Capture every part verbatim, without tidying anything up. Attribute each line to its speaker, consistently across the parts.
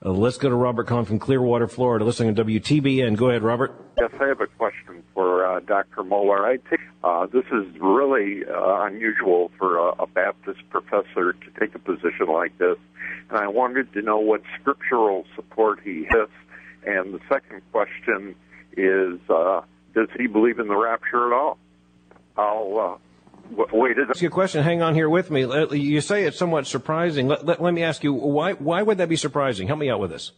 Speaker 1: Uh, let's go to Robert Kahn from Clearwater, Florida, listening on W T B N. Go ahead, Robert.
Speaker 2: Yes, I have a question for uh, Doctor Mohler. I think uh, this is really uh, unusual for a, a Baptist professor to take a position like this, and I wanted to know what scriptural support he has. And the second question is, uh, does he believe in the rapture at all? I'll uh, w- wait.
Speaker 1: Ask you a question. Hang on here with me. You say it's somewhat surprising. Let, let, let me ask you, why why would that be surprising? Help me out with this.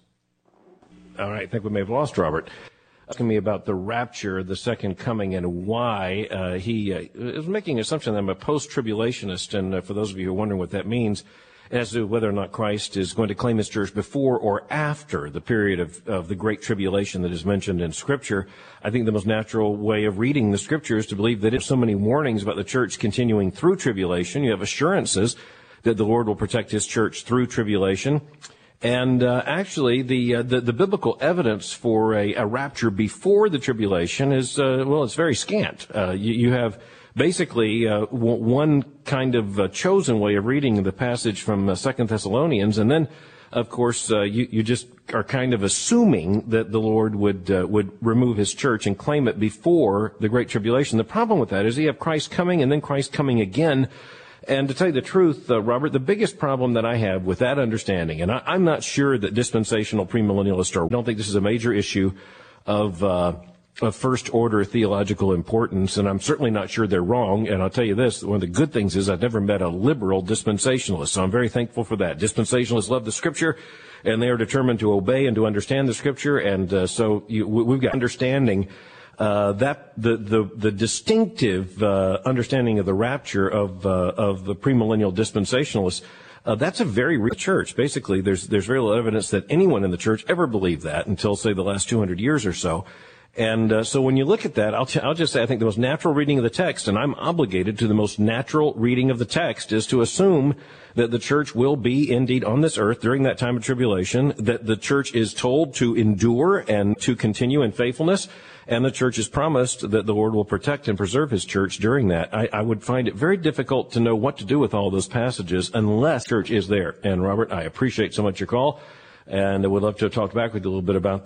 Speaker 1: All right, I think we may have lost Robert. Asking me about the rapture, the second coming, and why uh, he uh, is making an assumption that I'm a post-tribulationist, and uh, for those of you who are wondering what that means, as to whether or not Christ is going to claim his church before or after the period of, of the Great Tribulation that is mentioned in Scripture. I think the most natural way of reading the Scripture is to believe that there's so many warnings about the church continuing through tribulation. You have assurances that the Lord will protect his church through tribulation. And uh, actually, the, uh, the the biblical evidence for a, a rapture before the tribulation is, uh, well, it's very scant. Uh, you, you have basically uh, w- one kind of uh, chosen way of reading the passage from uh, Second Thessalonians, and then, of course, uh, you, you just are kind of assuming that the Lord would uh, would remove his church and claim it before the Great Tribulation. The problem with that is you have Christ coming and then Christ coming again. And to tell you the truth, uh, Robert, the biggest problem that I have with that understanding, and I, I'm not sure that dispensational premillennialists are, I don't think this is a major issue of, uh, of first-order theological importance, and I'm certainly not sure they're wrong. And I'll tell you this, one of the good things is I've never met a liberal dispensationalist, so I'm very thankful for that. Dispensationalists love the Scripture, and they are determined to obey and to understand the Scripture, and uh, so you, we've got understanding Uh, that the the the distinctive uh, understanding of the rapture of uh, of the premillennial dispensationalists, uh, that's a very real church. Basically, there's there's very little evidence that anyone in the church ever believed that until, say, the last two hundred years or so. And uh, so when you look at that, I'll t- I'll just say I think the most natural reading of the text, and I'm obligated to the most natural reading of the text, is to assume that the church will be indeed on this earth during that time of tribulation, that the church is told to endure and to continue in faithfulness, and the church has promised that the Lord will protect and preserve his church during that. I, I would find it very difficult to know what to do with all those passages unless church is there. And Robert, I appreciate so much your call, and I would love to talk back with you a little bit about